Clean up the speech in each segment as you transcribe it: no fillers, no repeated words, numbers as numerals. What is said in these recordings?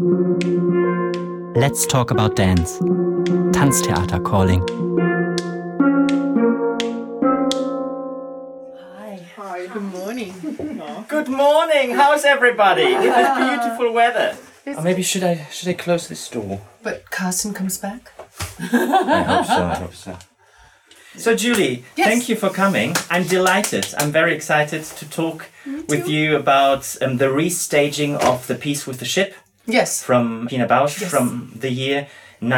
Let's talk about dance. Tanztheater calling. Hi, good morning. Good morning. How's everybody? With this beautiful weather. Or maybe should I close this door? But Carsten comes back? I hope so. So Julie, Yes. Thank you for coming. I'm delighted. I'm very excited to talk with you about the restaging of The Piece with the Ship. Yes. From Pina Bausch, Yes. from the year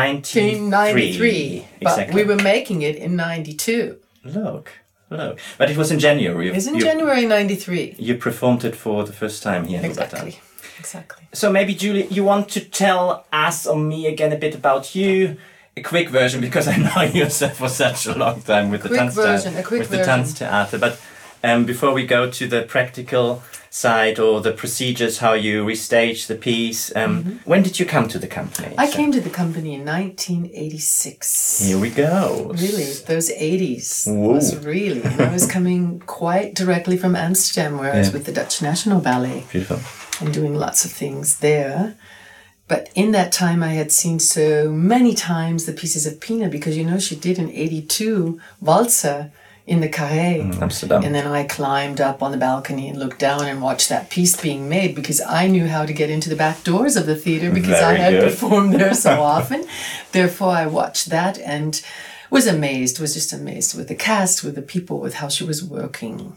1993. But we were making it in 92. Look. But it was in January. It's in January 93. You performed it for the first time here in Wuppertal. Exactly. So maybe, Julie, you want to tell us or me again a bit about you? A quick version, because I know you for such a long time with the Tanztheater. But before we go to the practical side or the procedures, how you restage the piece, when did you come to the company? I came to the company in 1986. Here we go. Really, those 80s Whoa. was really. And I was coming quite directly from Amsterdam, where I was with the Dutch National Ballet. Beautiful. And doing lots of things there. But in that time, I had seen so many times the pieces of Pina, because, she did an 82 Walzer in the Carré. Amsterdam. And then I climbed up on the balcony and looked down and watched that piece being made, because I knew how to get into the back doors of the theater, because I had performed there so often. Therefore, I watched that and was just amazed with the cast, with the people, with how she was working.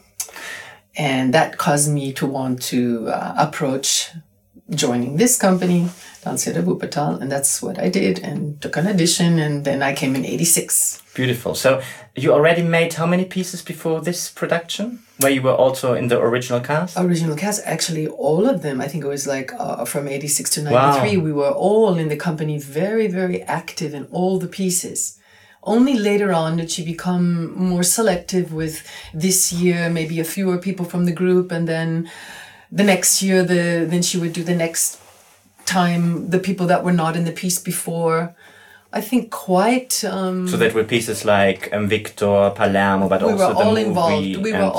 And that caused me to want to approach joining this company, Tanztheater Wuppertal, and that's what I did, and took an audition, and then I came in 86. Beautiful. So you already made how many pieces before this production, where you were also in the original cast? Original cast, actually all of them. I think it was from 86 to 93. Wow. We were all in the company very, very active in all the pieces. Only later on did she become more selective with this year, maybe a fewer people from the group, and then the next year, then she would do the next time the people that were not in the piece before. I think quite... so that were pieces like Victor, Palermo, but also the movie. We were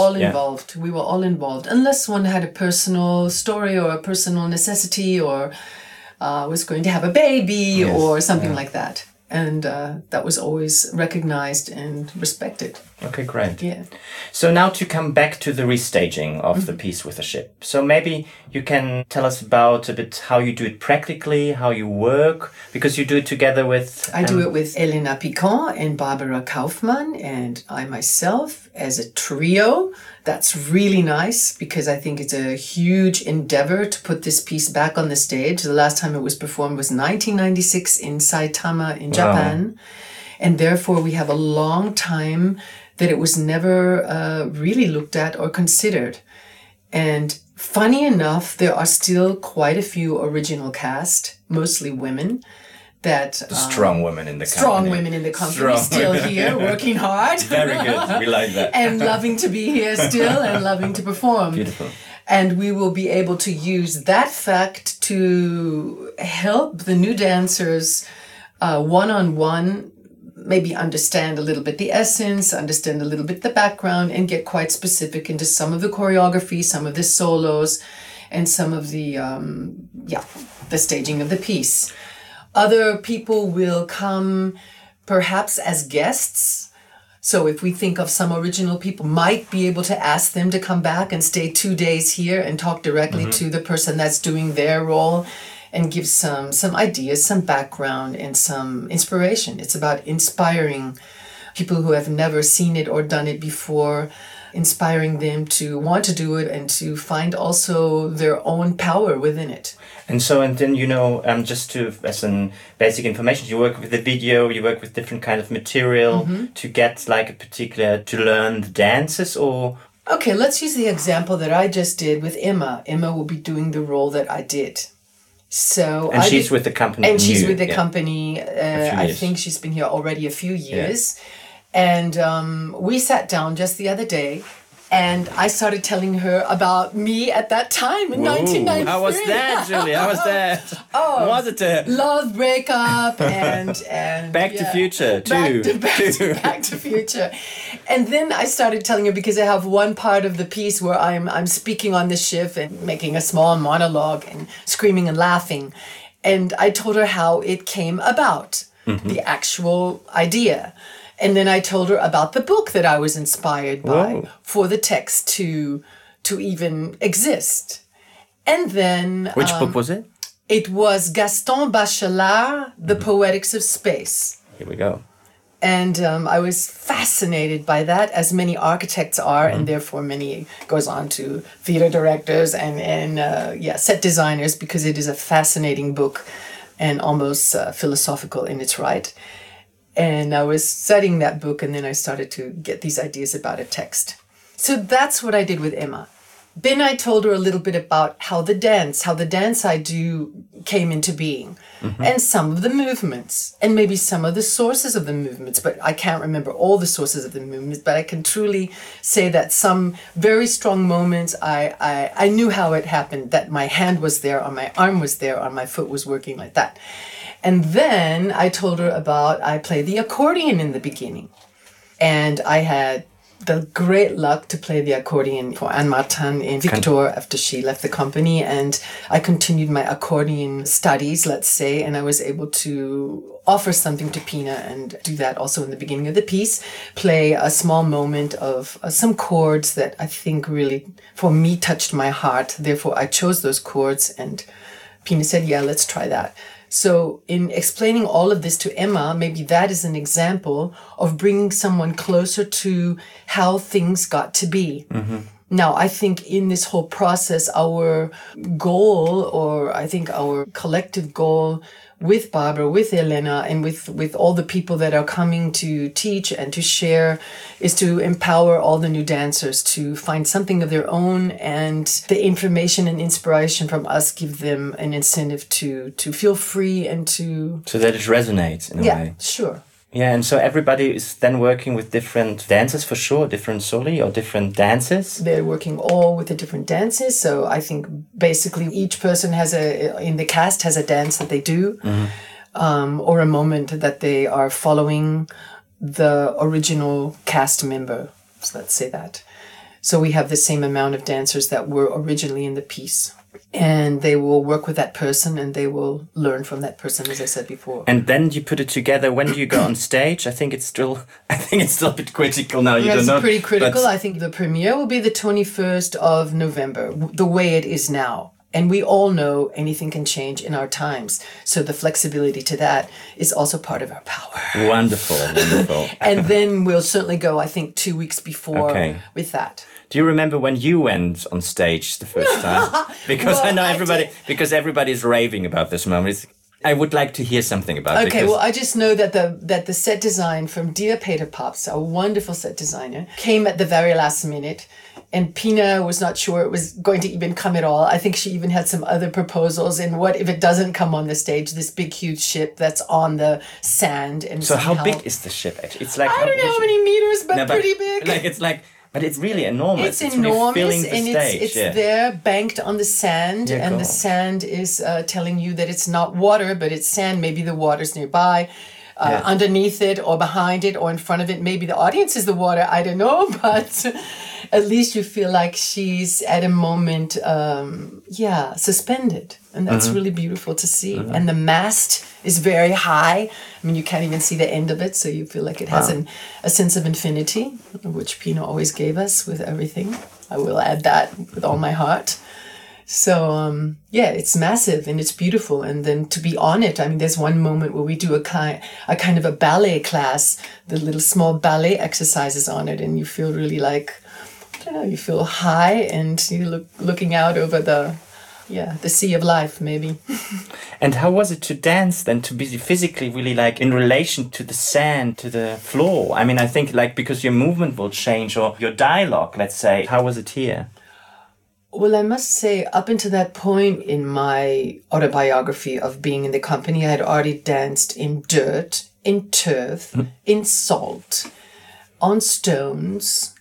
all involved. Unless one had a personal story or a personal necessity, or was going to have a baby or something like that. And that was always recognized and respected. Okay, great. Yeah. So now to come back to the restaging of The Piece with the Ship. So maybe you can tell us about a bit how you do it practically, how you work, because you do it together with... I do it with Elena Piquant and Barbara Kaufmann, and I myself as a trio. That's really nice, because I think it's a huge endeavor to put this piece back on the stage. The last time it was performed was 1996 in Saitama in Japan. And therefore we have a long time that it was never really looked at or considered. And funny enough, there are still quite a few original cast, mostly women, that... strong women in the company. Strong women in the company, still here, working hard. Very good, we like that. And loving to be here still, and loving to perform. Beautiful. And we will be able to use that fact to help the new dancers one-on-one, maybe understand a little bit the essence, understand a little bit the background, and get quite specific into some of the choreography, some of the solos, and some of the staging of the piece. Other people will come perhaps as guests. So if we think of some original people, might be able to ask them to come back and stay 2 days here and talk directly to the person that's doing their role, and give some ideas, some background, and some inspiration. It's about inspiring people who have never seen it or done it before, inspiring them to want to do it and to find also their own power within it. And then, just as an basic information, you work with the video, you work with different kind of material to get to learn the dances, or... Okay, let's use the example that I just did with Emma. Emma will be doing the role that I did. And she's with the company. And she's with the company. I think she's been here already a few years. Yeah. And we sat down just the other day, and I started telling her about me at that time in 1993. How was that, Julie? How was that? Was it a love breakup and Back to Future too? Back to Future. And then I started telling her, because I have one part of the piece where I'm speaking on the ship and making a small monologue and screaming and laughing. And I told her how it came about, the actual idea. And then I told her about the book that I was inspired by for the text to even exist. And then... Which book was it? It was Gaston Bachelard, The Poetics of Space. Here we go. And I was fascinated by that, as many architects are, and therefore many goes on to theater directors and set designers, because it is a fascinating book and almost philosophical in its right. And I was studying that book, and then I started to get these ideas about a text. So that's what I did with Emma. Then I told her a little bit about how the dance I do came into being, and some of the movements, and maybe some of the sources of the movements, but I can't remember all the sources of the movements, but I can truly say that some very strong moments, I knew how it happened, that my hand was there, or my arm was there, or my foot was working like that. And then I told her about, I played the accordion in the beginning, and I had the great luck to play the accordion for Anne Martin in Victor after she left the company. And I continued my accordion studies, let's say, and I was able to offer something to Pina and do that also in the beginning of the piece, play a small moment of some chords that I think really, for me, touched my heart. Therefore, I chose those chords, and Pina said, yeah, let's try that. So in explaining all of this to Emma, maybe that is an example of bringing someone closer to how things got to be. Now, I think in this whole process, our goal, or I think our collective goal with Barbara, with Elena, and with all the people that are coming to teach and to share, is to empower all the new dancers to find something of their own, and the information and inspiration from us give them an incentive to feel free and to... So that it resonates in a way. Yeah, sure. Yeah, and so everybody is then working with different dances for sure, different soli or different dances. They're working all with the different dances. So I think basically each person in the cast has a dance that they do, or a moment that they are following the original cast member. So let's say that. So we have the same amount of dancers that were originally in the piece. And they will work with that person, and they will learn from that person, as I said before. And then you put it together. When do you go on stage? I think it's still a bit critical now. It's pretty critical. I think the premiere will be the 21st of November, the way it is now. And we all know anything can change in our times. So the flexibility to that is also part of our power. Wonderful, wonderful. And then we'll certainly go, I think, 2 weeks before with that. Do you remember when you went on stage the first time? Because I know because everybody's raving about this moment. I would like to hear something about it. Okay, well, I just know that the set design from Dear Peter Pops, a wonderful set designer, came at the very last minute. And Pina was not sure it was going to even come at all. I think she even had some other proposals. And what if it doesn't come on the stage, this big, huge ship that's on the sand? And so how big is the ship, actually? It's like... I don't know how many meters, but pretty big. But it's really enormous. It's enormous, really filling the stage. It's there, banked on the sand, and the sand is telling you that it's not water, but it's sand. Maybe the water's nearby, underneath it, or behind it, or in front of it. Maybe the audience is the water. I don't know, but at least you feel like she's at a moment, suspended. And that's really beautiful to see. And the mast is very high. I mean, you can't even see the end of it, so you feel like it has a sense of infinity, which Pina always gave us with everything. I will add that with all my heart. So, it's massive and it's beautiful. And then to be on it, I mean, there's one moment where we do a kind of a ballet class, the little small ballet exercises on it, and you feel really like, I don't know, you feel high, and you looking out over the sea of life, maybe. And how was it to dance then, to be physically really like in relation to the sand, to the floor? I mean, I think like because your movement will change, or your dialogue, let's say. How was it here? Well, I must say, up until that point in my autobiography of being in the company, I had already danced in dirt, in turf, in salt, on stones.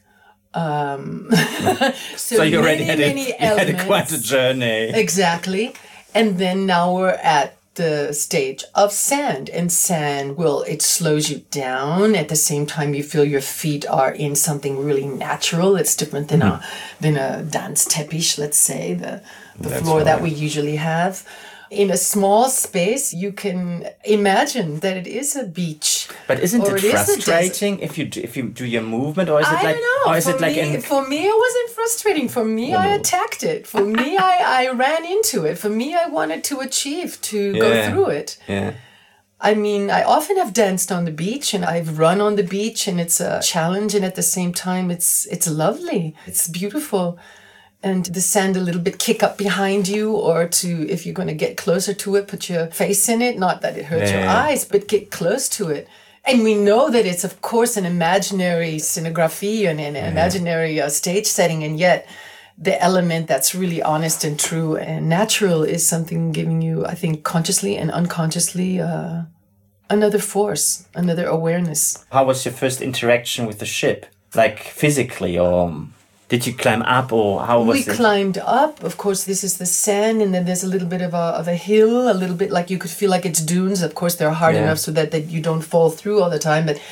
So you already had quite a journey. Exactly. And then now we're at the stage of sand, and sand it slows you down. At the same time, you feel your feet are in something really natural. It's different than a dance teppich, let's say, the floor that we usually have. in a small space, you can imagine that it is a beach. But isn't it frustrating if you do your movement, or is it like? I don't know. Or is it like for me, it wasn't frustrating. For me, I attacked it. For me, I ran into it. For me, I wanted to achieve, to go through it. Yeah. I mean, I often have danced on the beach, and I've run on the beach, and it's a challenge, and at the same time, it's lovely. It's beautiful. And the sand a little bit kick up behind you, or if you're going to get closer to it, put your face in it. Not that it hurts your eyes, but get close to it. And we know that it's, of course, an imaginary scenography and an imaginary stage setting, and yet the element that's really honest and true and natural is something giving you, I think, consciously and unconsciously another force, another awareness. How was your first interaction with the ship? Like physically, or did you climb up, or how was it? We climbed up. Of course, this is the sand, and then there's a little bit of a hill, a little bit like you could feel like it's dunes. Of course, they're hard enough so that you don't fall through all the time, but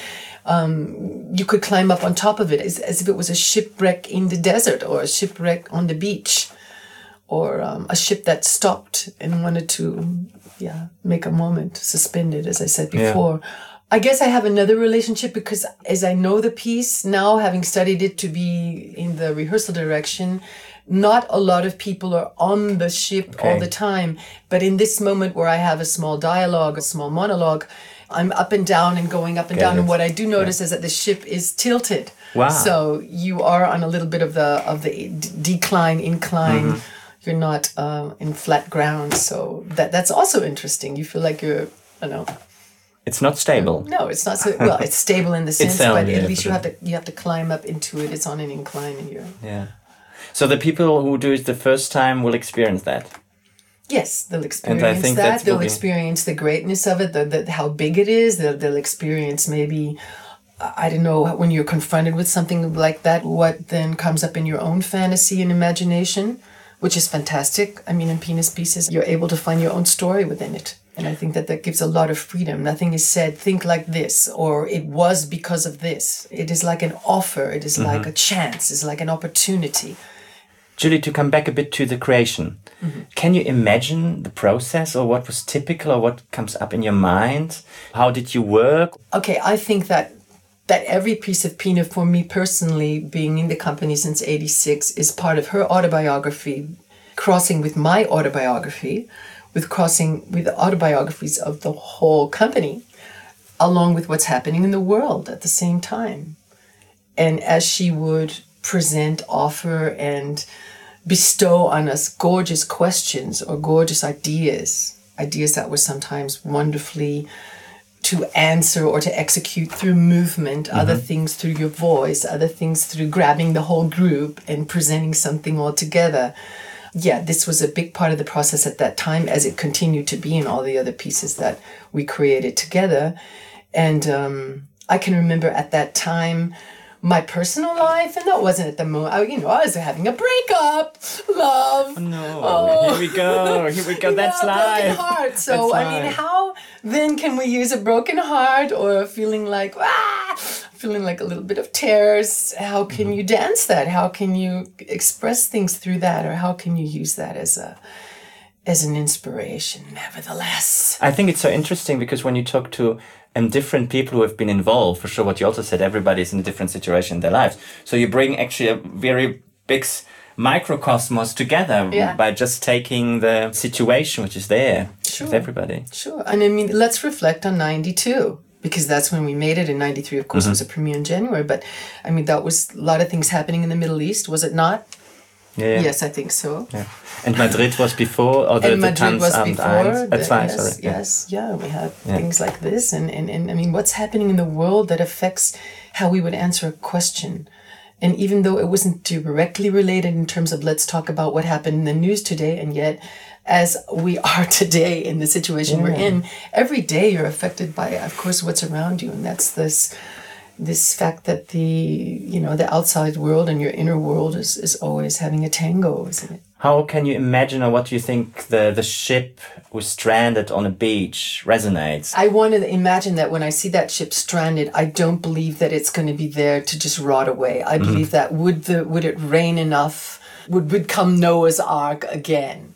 you could climb up on top of it as if it was a shipwreck in the desert, or a shipwreck on the beach, or a ship that stopped and wanted to make a moment, suspended, as I said before. Yeah. I guess I have another relationship because as I know the piece now, having studied it to be in the rehearsal direction, not a lot of people are on the ship all the time. But in this moment where I have a small dialogue, a small monologue, I'm up and down and going up and down. And what I do notice is that the ship is tilted. Wow. So you are on a little bit of the decline, incline. Mm-hmm. You're not in flat ground. So that's also interesting. You feel like you're, I don't know. It's not stable. No, it's not so well. It's stable in the sense, but at least you have to climb up into it. It's on an incline, and you're So the people who do it the first time will experience that. Yes, they'll experience that. They'll experience the greatness of it, the how big it is. They'll experience maybe, I don't know, when you're confronted with something like that, what then comes up in your own fantasy and imagination, which is fantastic. I mean, in Penis Pieces, you're able to find your own story within it. And I think that gives a lot of freedom. Nothing is said, think like this, or it was because of this. It is like an offer. It is like a chance. It's like an opportunity. Julie, to come back a bit to the creation, can you imagine the process, or what was typical, or what comes up in your mind? How did you work? Okay, I think that every piece of Pina, for me personally, being in the company since '86, is part of her autobiography, crossing with my autobiography, crossing with the autobiographies of the whole company, along with what's happening in the world at the same time. And as she would present, offer, and bestow on us gorgeous questions or gorgeous ideas that were sometimes wonderfully to answer or to execute through movement, other things through your voice, other things through grabbing the whole group and presenting something all together. Yeah, this was a big part of the process at that time, as it continued to be in all the other pieces that we created together. And I can remember at that time my personal life, and that wasn't at the moment. I was having a breakup, love. Oh, no, here we go. That's life. Broken heart. So I mean, how then can we use a broken heart or feeling like a little bit of tears? How can you dance that? How can you express things through that, or how can you use that as an inspiration? Nevertheless, I think it's so interesting because when you talk to different people who have been involved, for sure, what you also said, everybody's in a different situation in their lives. So you bring actually a very big microcosmos together by just taking the situation which is there with everybody. Sure. And I mean, let's reflect on 92, because that's when we made it. In 93, of course, it was a premiere in January. But I mean, that was a lot of things happening in the Middle East, was it not? Yeah. Yes, I think so. Yeah. And Madrid was before, or the Tanzamt 1? Yes, we had things like this. And I mean, what's happening in the world that affects how we would answer a question? And even though it wasn't directly related in terms of let's talk about what happened in the news today, and yet as we are today in the situation we're in, every day you're affected by, of course, what's around you. And that's this fact that the outside world and your inner world is always having a tango, isn't it? How can you imagine, or what do you think the ship was stranded on a beach resonates? I want to imagine that when I see that ship stranded, I don't believe that it's going to be there to just rot away. I believe that would it rain enough, would come Noah's Ark again,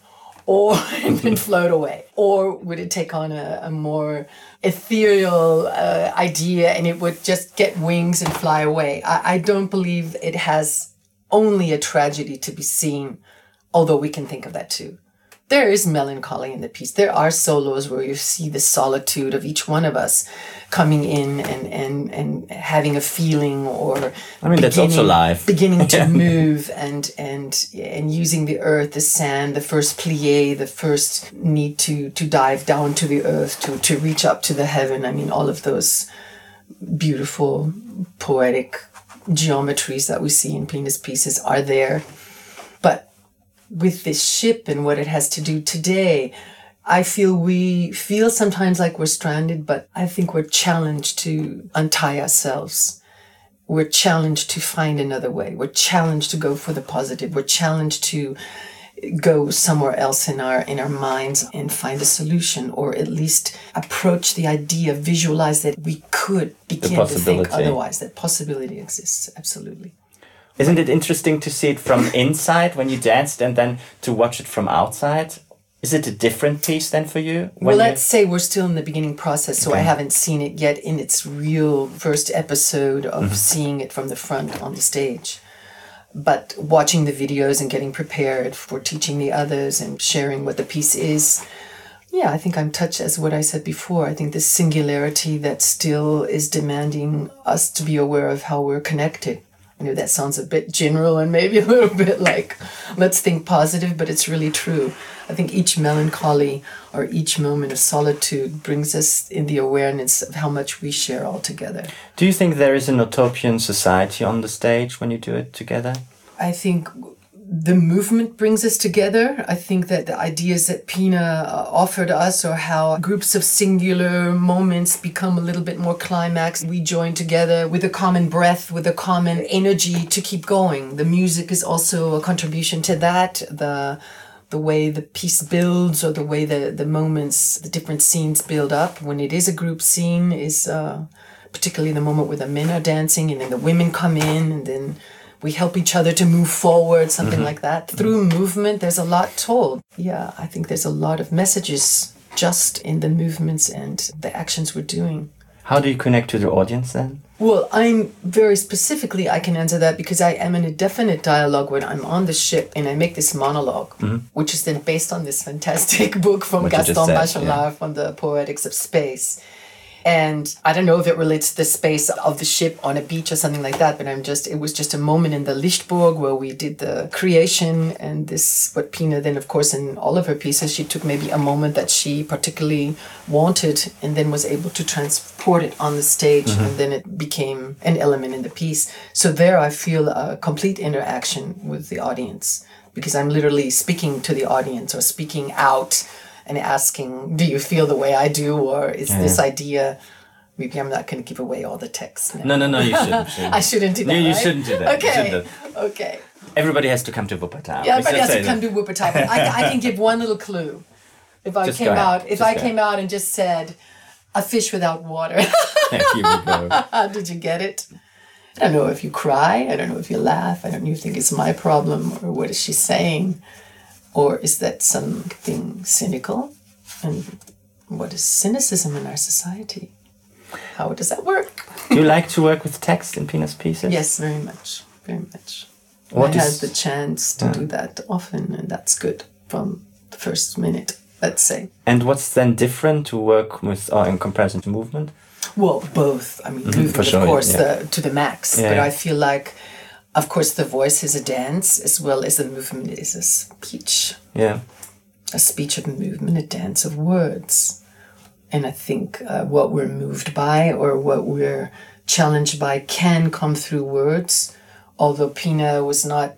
or and then float away? Or would it take on a more ethereal idea and it would just get wings and fly away? I don't believe it has only a tragedy to be seen, although we can think of that too. There is melancholy in the piece. There are solos where you see the solitude of each one of us coming in and having a feeling, or that's also life. Beginning to move and using the earth, the sand, the first plie, the first need to dive down to the earth, to reach up to the heaven. All of those beautiful poetic geometries that we see in Pina's pieces are there. But with this ship and what it has to do today, we feel sometimes like we're stranded, but I think we're challenged to untie ourselves. We're challenged to find another way. We're challenged to go for the positive. We're challenged to go somewhere else in our minds and find a solution, or at least approach the idea, visualize that we could begin to think otherwise, that possibility exists. Absolutely. Isn't it interesting to see it from inside when you danced and then to watch it from outside? Is it a different piece then for you? Well, let's say we're still in the beginning process, so okay. I haven't seen it yet in its real first episode of seeing it from the front on the stage. But watching the videos and getting prepared for teaching the others and sharing what the piece is, yeah, I think I'm touched, as what I said before. I think this singularity that still is demanding us to be aware of how we're connected. I know that sounds a bit general and maybe a little bit like, let's think positive, but it's really true. I think each melancholy or each moment of solitude brings us in the awareness of how much we share all together. Do you think there is an utopian society on the stage when you do it together? I think the movement brings us together. I think that the ideas that Pina offered us, or how groups of singular moments become a little bit more climax, we join together with a common breath, with a common energy to keep going. The music is also a contribution to that. The way the piece builds, or the way the moments, the different scenes build up. When it is a group scene, is particularly the moment where the men are dancing and then the women come in and then we help each other to move forward, something like that. Through movement, there's a lot told. Yeah, I think there's a lot of messages just in the movements and the actions we're doing. How do you connect to the audience then? Well, I'm very specifically, I can answer that because I am in a definite dialogue when I'm on the ship and I make this monologue, which is then based on this fantastic book from Gaston Bachelard from the Poetics of Space. And I don't know if it relates to the space of the ship on a beach or something like that, but it was just a moment in the Lichtburg where we did the creation, and this, what Pina then, of course, in all of her pieces, she took maybe a moment that she particularly wanted and then was able to transport it on the stage, and then it became an element in the piece. So there I feel a complete interaction with the audience, because I'm literally speaking to the audience or speaking out and asking, do you feel the way I do? Or is this idea, maybe I'm not going to give away all the text now. No, you shouldn't. I shouldn't do that, You right? shouldn't do that. Okay. Everybody has to come to Wuppertal. Yeah, everybody has to come to Wuppertal. I can give one little clue. If I came out and just said, a fish without water. Here we go. Did you get it? I don't know if you cry. I don't know if you laugh. I don't know if you think it's my problem or what is she saying. Or is that something cynical? And what is cynicism in our society? How does that work? Do you like to work with text in Pina's pieces? Yes, very much. Very much. I had the chance to do that often, and that's good from the first minute, let's say. And what's then different to work with, in comparison to movement? Well, both. I mean, movement, for sure, of course, to the max. Yeah. But I feel like, of course, the voice is a dance as well as the movement is a speech. Yeah. A speech of movement, a dance of words. And I think what we're moved by or what we're challenged by can come through words. Although Pina was not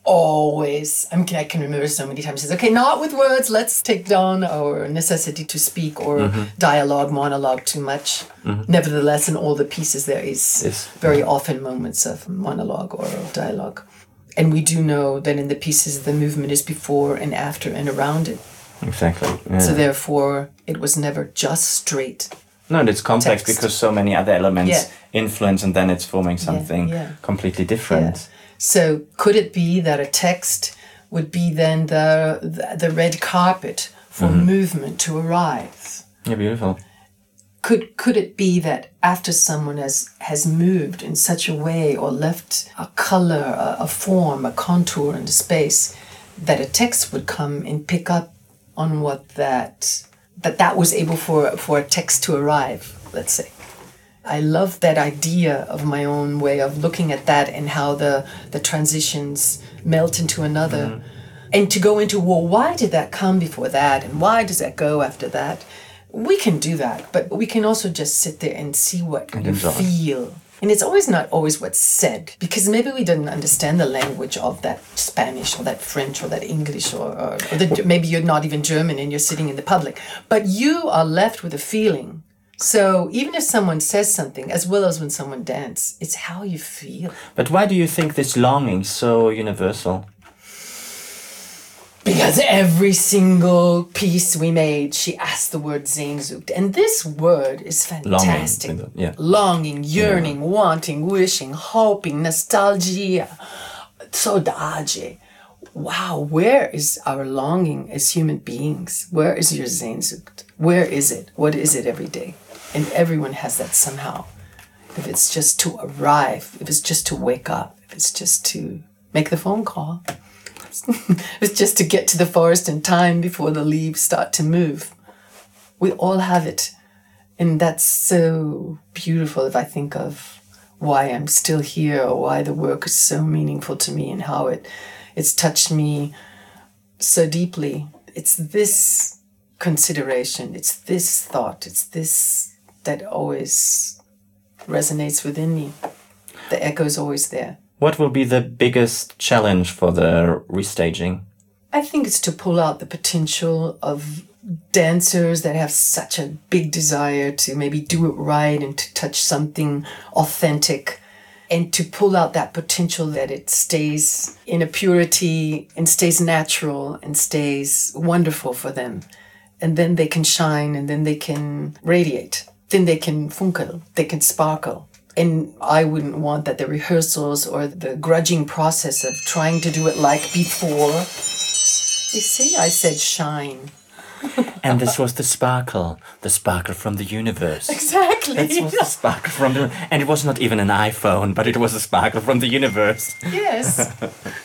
always, I can remember so many times, she says, okay, not with words, let's take down our necessity to speak or monologue too much. Nevertheless, in all the pieces there is very often moments of monologue or of dialogue. And we do know that in the pieces the movement is before and after and around it. Exactly. Yeah. So therefore, it was never just straight. No, it's complex text. Because so many other elements influence and then it's forming something completely different. Yeah. So could it be that a text would be then the red carpet for movement to arrive. Yeah, beautiful. Could it be that after someone has moved in such a way or left a color, a form, a contour in the space, that a text would come and pick up on what that was able for a text to arrive, let's say. I love that idea of my own way of looking at that and how the transitions melt into another. And to go into, well, why did that come before that? And why does that go after that? We can do that, but we can also just sit there and see what you feel. And it's not always what's said, because maybe we didn't understand the language of that Spanish or that French or that English or maybe you're not even German and you're sitting in the public. But you are left with a feeling. So even if someone says something, as well as when someone dances, it's how you feel. But why do you think this longing so universal? Because every single piece we made, she asked the word Sehnsucht. And this word is fantastic. Longing, yeah. Longing, yearning, wanting, wishing, hoping, nostalgia, saudade. Wow, where is our longing as human beings? Where is your Sehnsucht? Where is it? What is it every day? And everyone has that somehow. If it's just to arrive, if it's just to wake up, if it's just to make the phone call, if it's just to get to the forest in time before the leaves start to move. We all have it. And that's so beautiful if I think of why I'm still here or why the work is so meaningful to me and how it's touched me so deeply. It's this consideration, it's this thought, it's this that always resonates within me. The echo's always there. What will be the biggest challenge for the restaging? I think it's to pull out the potential of dancers that have such a big desire to maybe do it right and to touch something authentic, and to pull out that potential that it stays in a purity and stays natural and stays wonderful for them. And then they can shine, and then they can radiate. Then they can funkel, they can sparkle. And I wouldn't want that the rehearsals or the grudging process of trying to do it like before. You see, I said shine. And this was the sparkle from the universe. Exactly. This was the sparkle from the... And it was not even an iPhone, but it was a sparkle from the universe. Yes.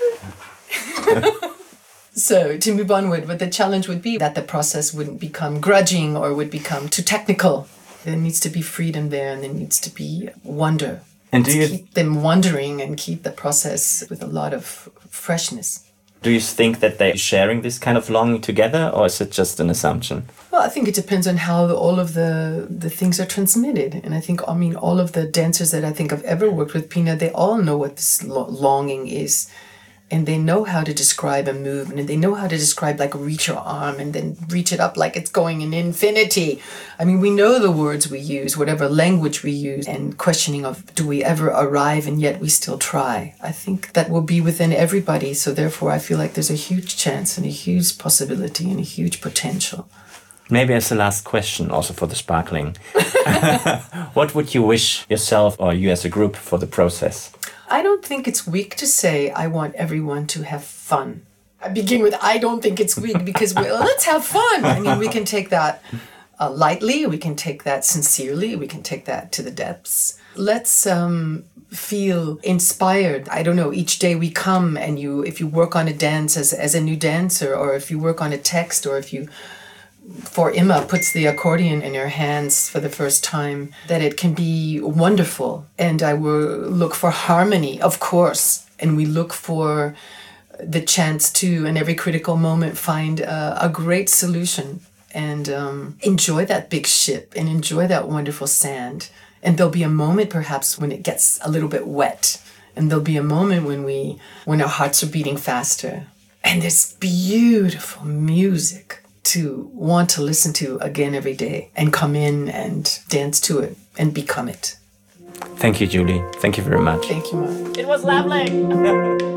So to move onward, but the challenge would be that the process wouldn't become grudging or would become too technical. There needs to be freedom there, and there needs to be wonder. And keep them wondering and keep the process with a lot of freshness. Do you think that they're sharing this kind of longing together, or is it just an assumption? Well, I think it depends on how all of the things are transmitted. And I think, all of the dancers that I think I've ever worked with, Pina, they all know what this longing is. And they know how to describe a movement, and they know how to describe, like, reach your arm and then reach it up like it's going in infinity. I mean, we know the words we use, whatever language we use, and questioning of, do we ever arrive, and yet we still try. I think that will be within everybody. So therefore, I feel like there's a huge chance and a huge possibility and a huge potential. Maybe as the last question, also for the sparkling. What would you wish yourself or you as a group for the process? I don't think it's weak to say I want everyone to have fun. I begin with I don't think it's weak because let's have fun. I mean, we can take that lightly. We can take that sincerely. We can take that to the depths. Let's feel inspired. I don't know, each day we come and if you work on a dance as a new dancer, or if you work on a text, or if you... For Emma puts the accordion in her hands for the first time, that it can be wonderful. And I will look for harmony, of course. And we look for the chance to, in every critical moment, find a great solution and enjoy that big ship and enjoy that wonderful sand. And there'll be a moment perhaps when it gets a little bit wet. And there'll be a moment when our hearts are beating faster. And there's beautiful music to want to listen to again every day and come in and dance to it and become it. Thank you, Julie. Thank you very much. Thank you, Mark. It was lovely.